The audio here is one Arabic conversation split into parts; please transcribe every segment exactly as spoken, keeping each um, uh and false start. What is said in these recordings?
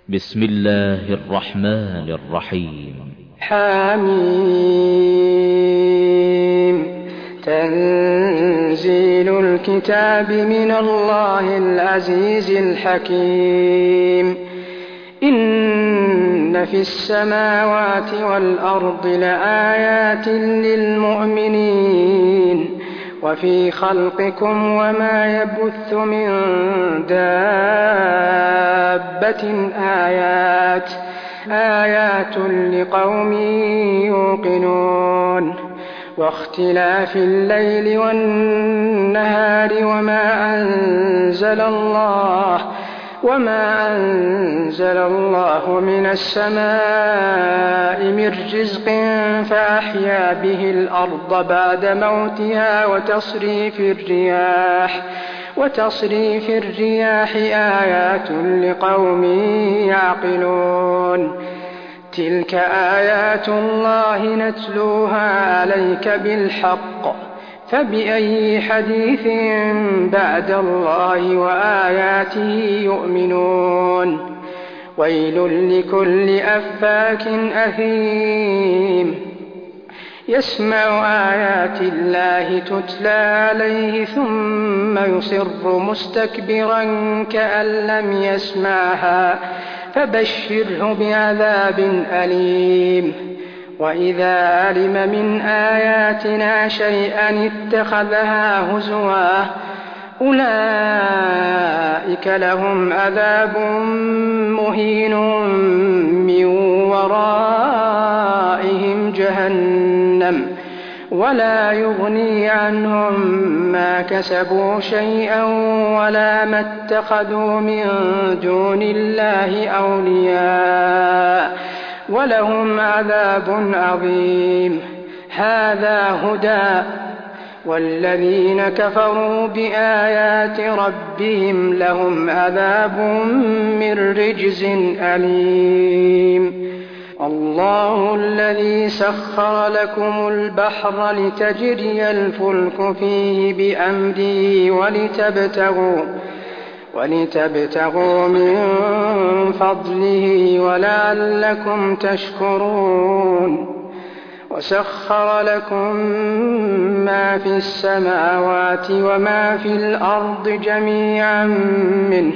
بسم الله الرحمن الرحيم. حميم. تنزيل الكتاب من الله العزيز الحكيم. إن في السماوات والأرض لآيات للمؤمنين وفي خلقكم وما يبث من دابة آيات آيات لقوم يوقنون. واختلاف الليل والنهار وما أنزل الله وما أنزل الله من السماء من رزق فأحيا به الأرض بعد موتها وتصريف الرياح وتصريف الرياح آيات لقوم يعقلون. تلك آيات الله نتلوها عليك بالحق، فبأي حديث بعد الله وآياته يؤمنون. ويل لكل أفاك أثيم يسمع آيات الله تتلى عليه ثم يصر مستكبرا كأن لم يسمعها، فبشره بعذاب أليم. وإذا علم من آياتنا شيئا اتخذها هزوا، أولئك لهم عذاب مهين من ورائهم جهنم، ولا يغني عنهم ما كسبوا شيئا ولا ما اتخذوا من دون الله أولياء، ولهم عذاب عظيم. هذا هدى، والذين كفروا بآيات ربهم لهم عذاب من رجز أليم. الله الذي سخر لكم البحر لتجري الفلك فيه بأمره ولتبتغوا ولتبتغوا من فضله ولعلكم تشكرون. وسخر لكم ما في السماوات وما في الأرض جميعا منه،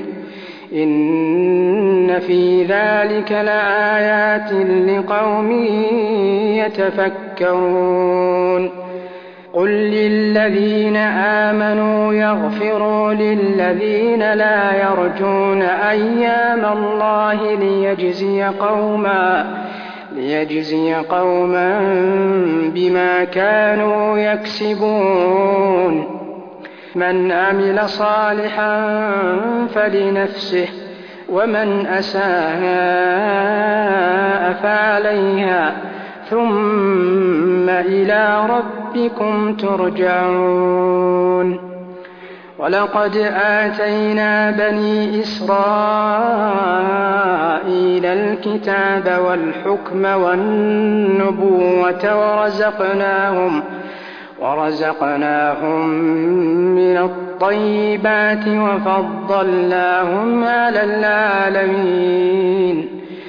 إن في ذلك لآيات لقوم يتفكرون. قل للذين آمنوا يغفروا للذين لا يرجون أيام الله ليجزي قوما ليجزي قوما بما كانوا يكسبون. من عمل صالحا فلنفسه ومن أساء فعليها، ثم إلى ربكم ترجعون. ولقد آتينا بني إسرائيل الكتاب والحكم والنبوة ورزقناهم ورزقناهم من الطيبات وفضلناهم على العالمين،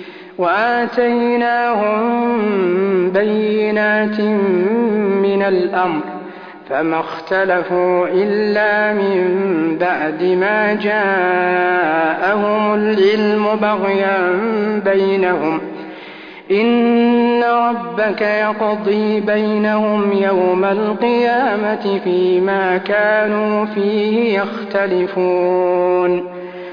وآتيناهم بينات من الأمر، فما اختلفوا إلا من بعد ما جاءهم العلم بغيا بينهم. إن ربك يقضي بينهم يوم القيامة فيما كانوا فيه يختلفون.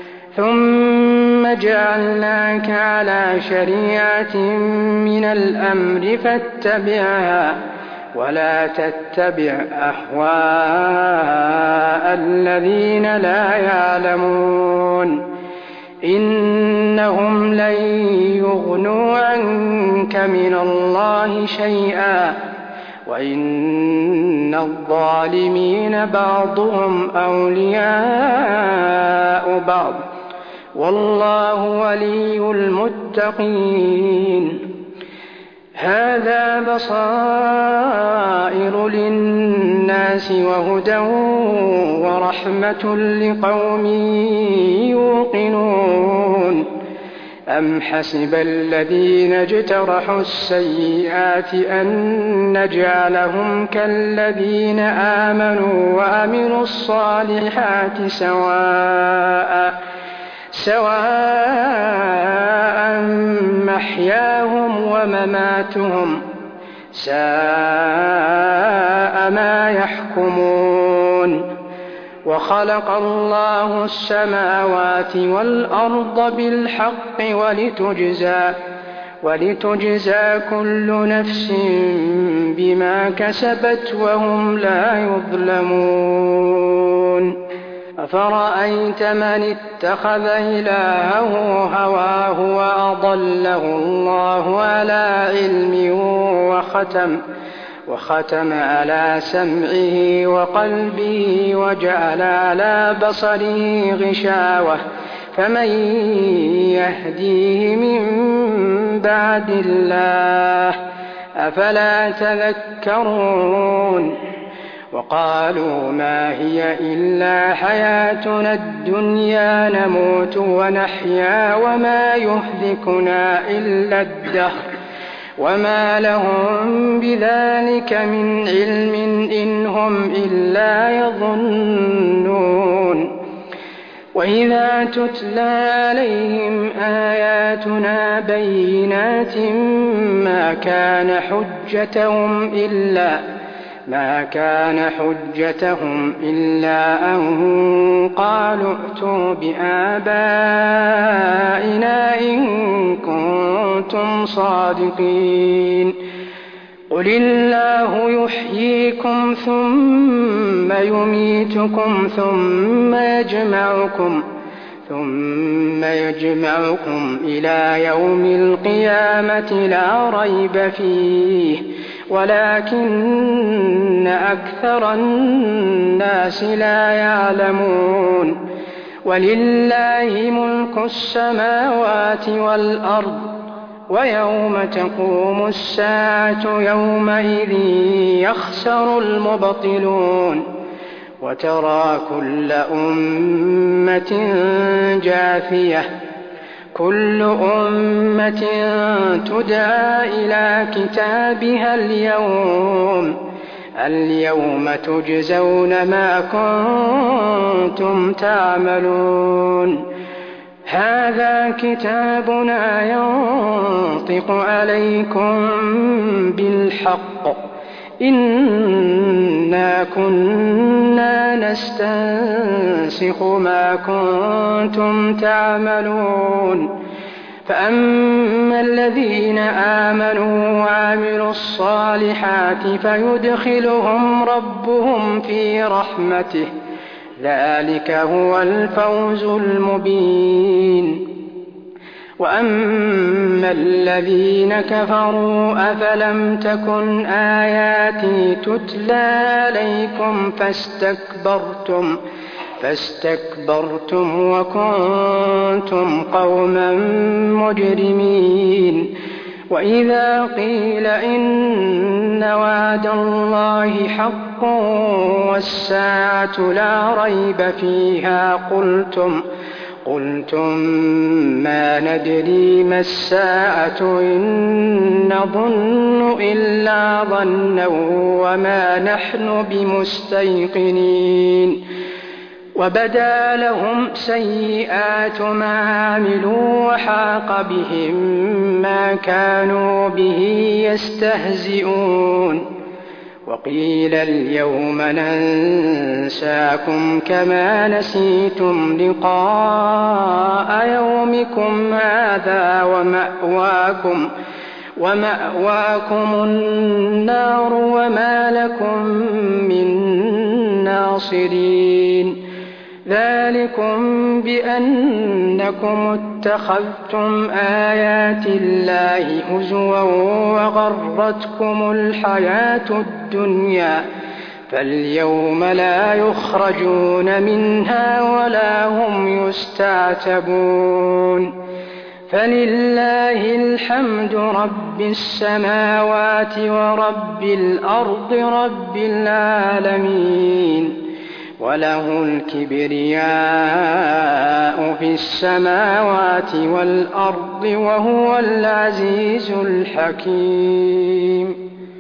ثم جعلناك على شريعة من الأمر فاتبعها، ولا تتبع أهواء الذين لا يعلمون. إنهم لن يغنوا عنك من الله شيئا، وإن الظالمين بعضهم أولياء بعض، والله ولي المتقين. هذا بصائر للناس وهدى ورحمة لقوم يوقنون. أم حسب الذين اجترحوا السيئات أن نجعلهم كالذين آمنوا وعملوا الصالحات سواء سواء محياهم ومماتهم ساء ما يحكمون. وخلق الله السماوات والأرض بالحق ولتجزى, ولتجزى كل نفس بما كسبت وهم لا يظلمون. أفرأيت من اتخذ إلهه هواه وأضله الله على علم وختم, وختم على سمعه وقلبه وجعل على بصره غشاوة فمن يهديه من بعد الله أفلا تذكرون. وقالوا ما هي إلا حياتنا الدنيا نموت ونحيا وما يهلكنا إلا الدهر وما لهم بذلك من علم إن هم إلا يظنون. وإذا تتلى عليهم آياتنا بينات ما كان حجتهم إلا ما كان حجتهم إلا أن قالوا ائتوا بآبائنا إن كنتم صادقين. قل الله يحييكم ثم يميتكم ثم يجمعكم ثم يجمعكم إلى يوم القيامة لا ريب فيه ولكن أكثر الناس لا يعلمون. ولله ملك السماوات والأرض ويوم تقوم الساعة يومئذ يخسر المبطلون. وترى كل أمة جاثية كل أمة تدعى إلى كتابها اليوم اليوم تجزون ما كنتم تعملون. هذا كتابنا ينطق عليكم بالحق إنا كنا نستنسخ ما كنتم تعملون. فأما الذين آمنوا وعملوا الصالحات فيدخلهم ربهم في رحمته ذلك هو الفوز المبين. وأما الذين كفروا أفلم تكن آياتي تتلى عليكم فاستكبرتم فاستكبرتم وكنتم قوما مجرمين. وإذا قيل إن وعد الله حق والساعة لا ريب فيها قلتم قلتم ما ندري ما الساعة إن نظن إلا ظنا وما نحن بمستيقنين. وبدا لهم سيئات ما عملوا وحاق بهم ما كانوا به يستهزئون. وقيل اليوم ننساكم كما نسيتم لقاء يومكم هذا ومأواكم, ومأواكم النار وما لكم من ناصرين. ذلكم بأنكم اتخذتم آيات الله هزوا وغرتكم الحياة الدنيا فاليوم لا يخرجون منها ولا هم يستعتبون. فلله الحمد رب السماوات ورب الأرض رب العالمين. وله الكبرياء في السماوات والأرض وهو العزيز الحكيم.